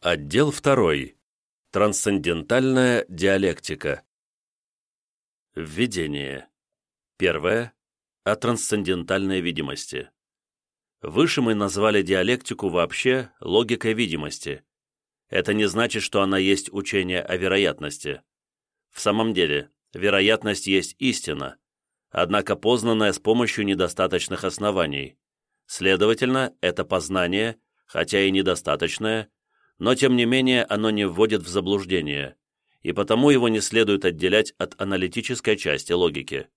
Отдел 2. Трансцендентальная диалектика. Введение. Первое. О трансцендентальной видимости. Выше мы назвали диалектику вообще логикой видимости. Это не значит, что она есть учение о вероятности. В самом деле, вероятность есть истина, однако познанная с помощью недостаточных оснований. Следовательно, это познание, хотя и недостаточное, но тем не менее оно не вводит в заблуждение, и потому его не следует отделять от аналитической части логики.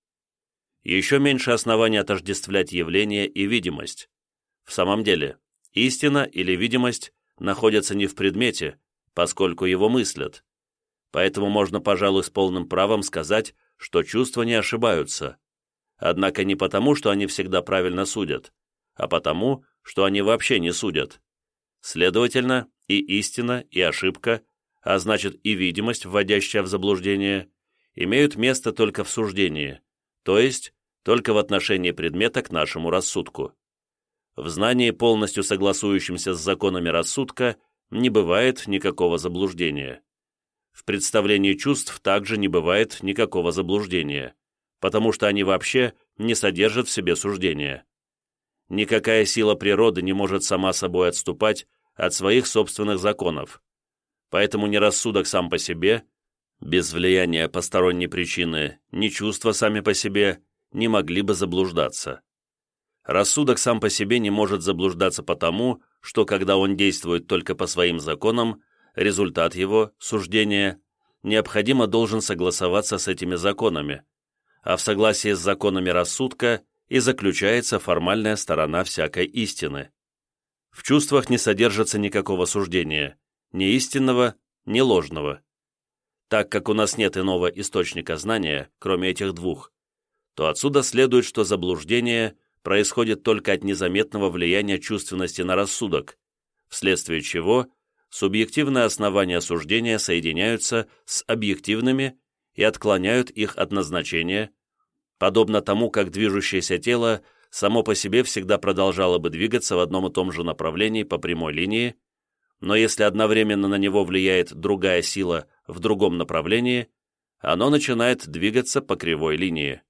Еще меньше оснований отождествлять явление и видимость. В самом деле, истина или видимость находятся не в предмете, поскольку его мыслят. Поэтому можно, пожалуй, с полным правом сказать, что чувства не ошибаются. Однако не потому, что они всегда правильно судят, а потому, что они вообще не судят. Следовательно, и истина, и ошибка, а значит и видимость, вводящая в заблуждение, имеют место только в суждении, то есть только в отношении предмета к нашему рассудку. В знании, полностью согласующемся с законами рассудка, не бывает никакого заблуждения. В представлении чувств также не бывает никакого заблуждения, потому что они вообще не содержат в себе суждения. Никакая сила природы не может сама собой отступать от своих собственных законов. Поэтому ни рассудок сам по себе, без влияния посторонней причины, ни чувства сами по себе не могли бы заблуждаться. Рассудок сам по себе не может заблуждаться потому, что когда он действует только по своим законам, результат его, суждения, необходимо должен согласоваться с этими законами, а в согласии с законами рассудка и заключается формальная сторона всякой истины. В чувствах не содержится никакого суждения, ни истинного, ни ложного. Так как у нас нет иного источника знания, кроме этих двух, то отсюда следует, что заблуждение происходит только от незаметного влияния чувственности на рассудок, вследствие чего субъективные основания суждения соединяются с объективными и отклоняют их от назначения, подобно тому, как движущееся тело само по себе всегда продолжало бы двигаться в одном и том же направлении по прямой линии, но если одновременно на него влияет другая сила в другом направлении, оно начинает двигаться по кривой линии.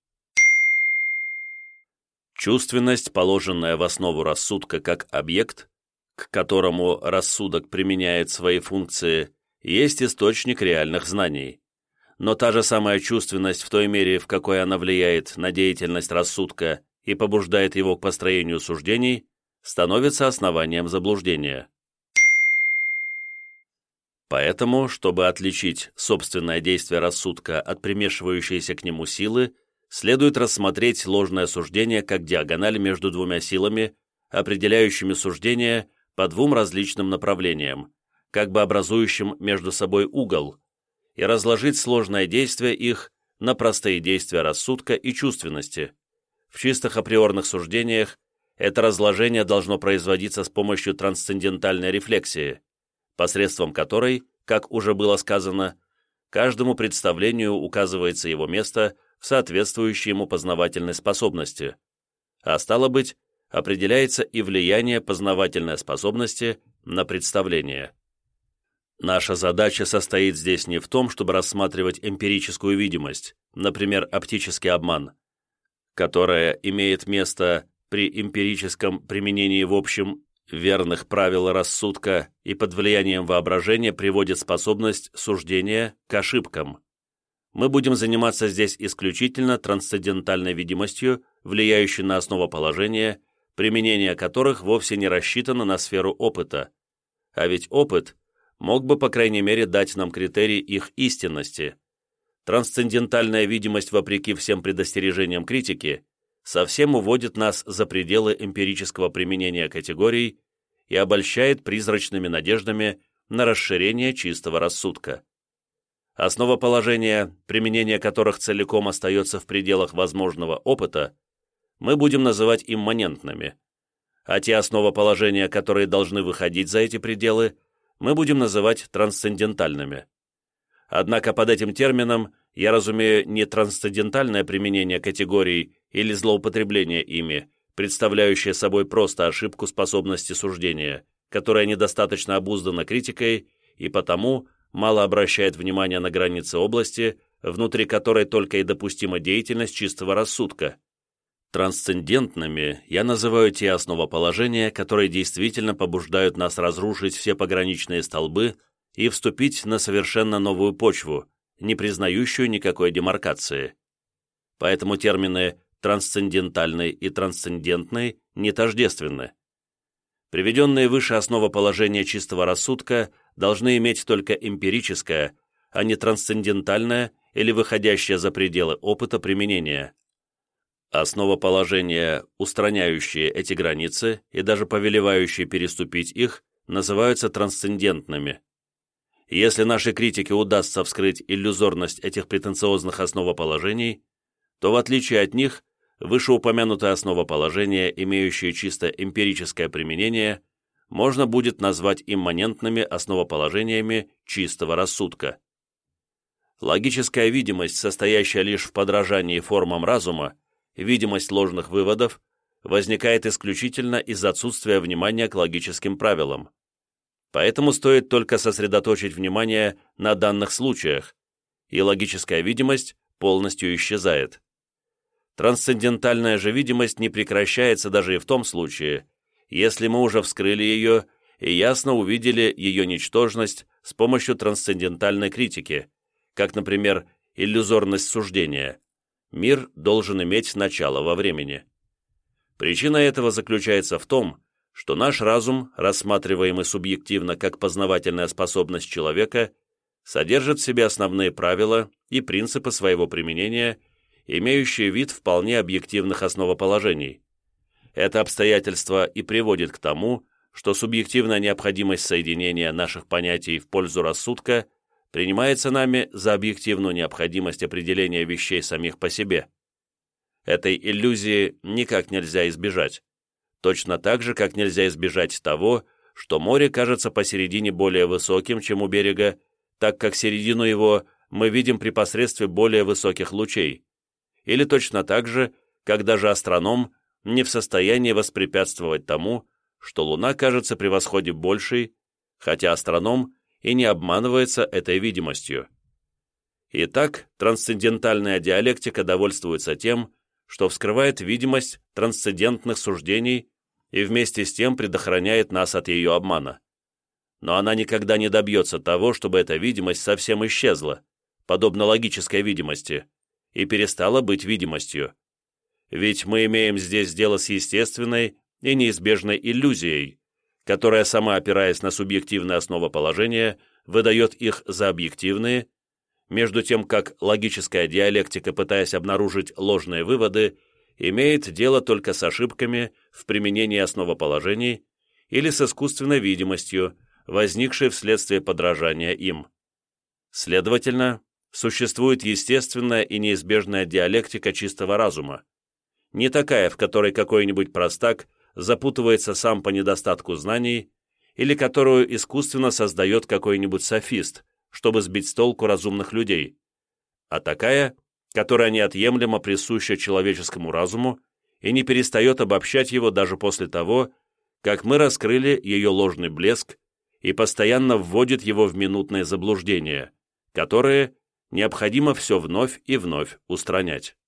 Чувственность, положенная в основу рассудка как объект, к которому рассудок применяет свои функции, есть источник реальных знаний. Но та же самая чувственность в той мере, в какой она влияет на деятельность рассудка и побуждает его к построению суждений, становится основанием заблуждения. Поэтому, чтобы отличить собственное действие рассудка от примешивающейся к нему силы, следует рассмотреть ложное суждение как диагональ между двумя силами, определяющими суждение по двум различным направлениям, как бы образующим между собой угол, и разложить сложное действие их на простые действия рассудка и чувственности. В чистых априорных суждениях это разложение должно производиться с помощью трансцендентальной рефлексии, посредством которой, как уже было сказано, каждому представлению указывается его место в соответствующей ему познавательной способности, а стало быть, определяется и влияние познавательной способности на представление. Наша задача состоит здесь не в том, чтобы рассматривать эмпирическую видимость, например, оптический обман, которая имеет место при эмпирическом применении в общем верных правил рассудка и под влиянием воображения приводит способность суждения к ошибкам. Мы будем заниматься здесь исключительно трансцендентальной видимостью, влияющей на основоположения, применение которых вовсе не рассчитано на сферу опыта. А ведь опыт мог бы, по крайней мере, дать нам критерий их истинности. Трансцендентальная видимость, вопреки всем предостережениям критики, совсем уводит нас за пределы эмпирического применения категорий и обольщает призрачными надеждами на расширение чистого рассудка. Основоположения, применение которых целиком остается в пределах возможного опыта, мы будем называть имманентными, а те основоположения, которые должны выходить за эти пределы, мы будем называть трансцендентальными. Однако под этим термином я разумею не трансцендентальное применение категорий или злоупотребление ими, представляющее собой просто ошибку способности суждения, которая недостаточно обуздана критикой и потому мало обращает внимания на границы области, внутри которой только и допустима деятельность чистого рассудка. Трансцендентными я называю те основоположения, которые действительно побуждают нас разрушить все пограничные столбы и вступить на совершенно новую почву, не признающую никакой демаркации. Поэтому термины трансцендентальный и трансцендентный не тождественны. Приведенные выше основоположения чистого рассудка должны иметь только эмпирическое, а не трансцендентальное или выходящее за пределы опыта применения. Основоположения, устраняющие эти границы и даже повелевающие переступить их, называются трансцендентными. Если нашей критике удастся вскрыть иллюзорность этих претенциозных основоположений, то в отличие от них, вышеупомянутые основоположения, имеющие чисто эмпирическое применение, можно будет назвать имманентными основоположениями чистого рассудка. Логическая видимость, состоящая лишь в подражании формам разума, видимость ложных выводов, возникает исключительно из-за отсутствия внимания к логическим правилам. Поэтому стоит только сосредоточить внимание на данных случаях, и логическая видимость полностью исчезает. Трансцендентальная же видимость не прекращается даже и в том случае, если мы уже вскрыли ее и ясно увидели ее ничтожность с помощью трансцендентальной критики, как, например, иллюзорность суждения. Мир должен иметь начало во времени. Причина этого заключается в том, что наш разум, рассматриваемый субъективно как познавательная способность человека, содержит в себе основные правила и принципы своего применения, имеющие вид вполне объективных основоположений. Это обстоятельство и приводит к тому, что субъективная необходимость соединения наших понятий в пользу рассудка принимается нами за объективную необходимость определения вещей самих по себе. Этой иллюзии никак нельзя избежать. Точно так же, как нельзя избежать того, что море кажется посередине более высоким, чем у берега, так как середину его мы видим при посредстве более высоких лучей. Или точно так же, как даже астроном не в состоянии воспрепятствовать тому, что Луна кажется при восходе большей, хотя астроном и не обманывается этой видимостью. Итак, трансцендентальная диалектика довольствуется тем, что вскрывает видимость трансцендентных суждений и вместе с тем предохраняет нас от ее обмана. Но она никогда не добьется того, чтобы эта видимость совсем исчезла, подобно логической видимости, и перестала быть видимостью. Ведь мы имеем здесь дело с естественной и неизбежной иллюзией, которая, сама опираясь на субъективные основоположения, выдает их за объективные, между тем как логическая диалектика, пытаясь обнаружить ложные выводы, имеет дело только с ошибками в применении основоположений или с искусственной видимостью, возникшей вследствие подражания им. Следовательно, существует естественная и неизбежная диалектика чистого разума, не такая, в которой какой-нибудь простак запутывается сам по недостатку знаний, или которую искусственно создает какой-нибудь софист, чтобы сбить с толку разумных людей, а такая, которая неотъемлемо присуща человеческому разуму и не перестает обобщать его даже после того, как мы раскрыли ее ложный блеск и постоянно вводит его в минутные заблуждения, которые необходимо все вновь и вновь устранять.